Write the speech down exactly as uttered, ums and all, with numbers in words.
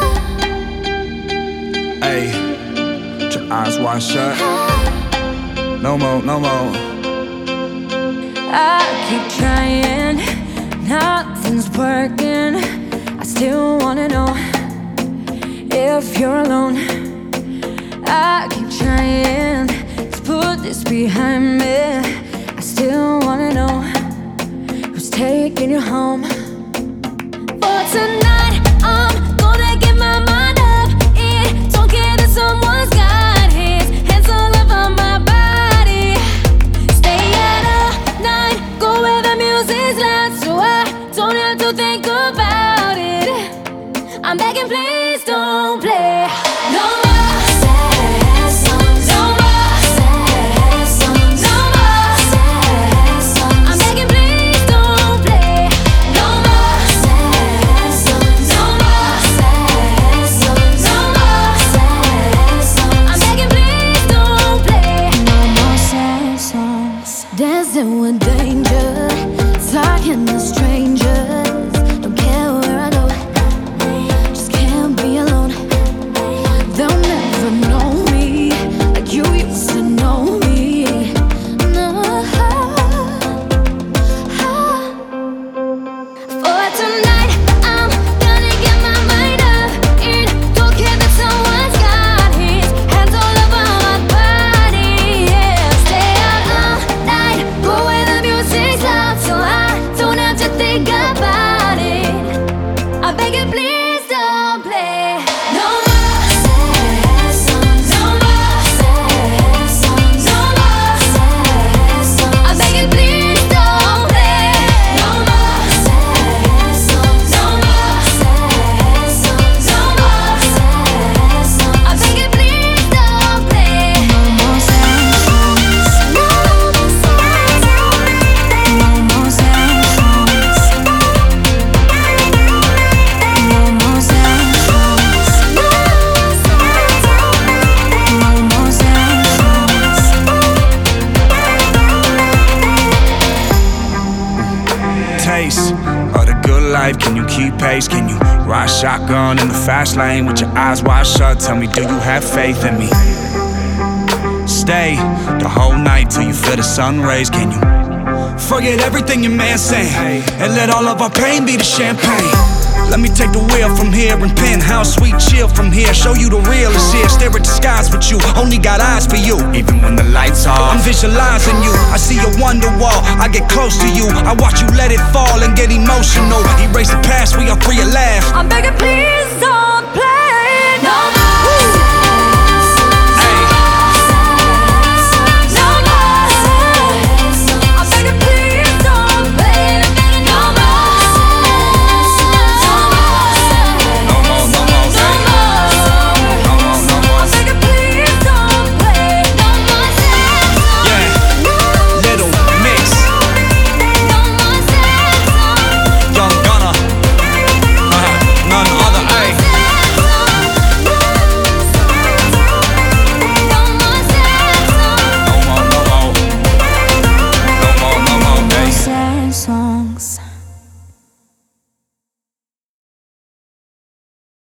Hey, put your eyes wide shut. No more, no more. I keep trying, nothing's working. I still wanna know if you're alone. I keep trying to put this behind me. I still wanna know who's taking you home. For tonight, I'm gonna get my mind up. It don't care that someone's got his hands all over my body. Stay out all night, go where the music's loud, so I don't have to think about it. I'm begging, please don't play no more sad songs. No more sad songs. No more sad songs. I'm begging, please don't play no more sad songs. No more sad songs. No more sad songs. I'm begging, please don't play no more sad songs. Dancing with danger, talking to strangers. Don't care where I go, just can't be alone. They'll never know me like you used to know me. No. For tonight, I'm gonna get my mind up. It don't care that someone's got his hands all over my body. Yeah, stay out all night, go where the music's loud, so I don't have to think about it. I beg you, please don't play no more sad songs. No more sad songs. No more sad songs. I beg you, please don't play no more sad songs. No more sad songs. No more sad songs. I beg you, please don't play no more sad songs. No more sad songs. No more sad songs. No more sad songs. No more sad songs. No more sad songs. Taste of the good life, can you keep pace? Can you ride shotgun in the fast lane with your eyes wide shut? Tell me, do you have faith in me? Stay the whole night till you feel the sun rays. Can you forget everything your man saying and let all of our pain be the champagne? Let me take the wheel from here and penthouse sweet chill from here. Show you the real is here. Stare at the skies with you, only got eyes for you. Even when the lights are, I'm visualizing you. I see your wonder wall, I get close to you. I watch you let it fall and get emotional. Erase the past, we are free at last. I'm begging, please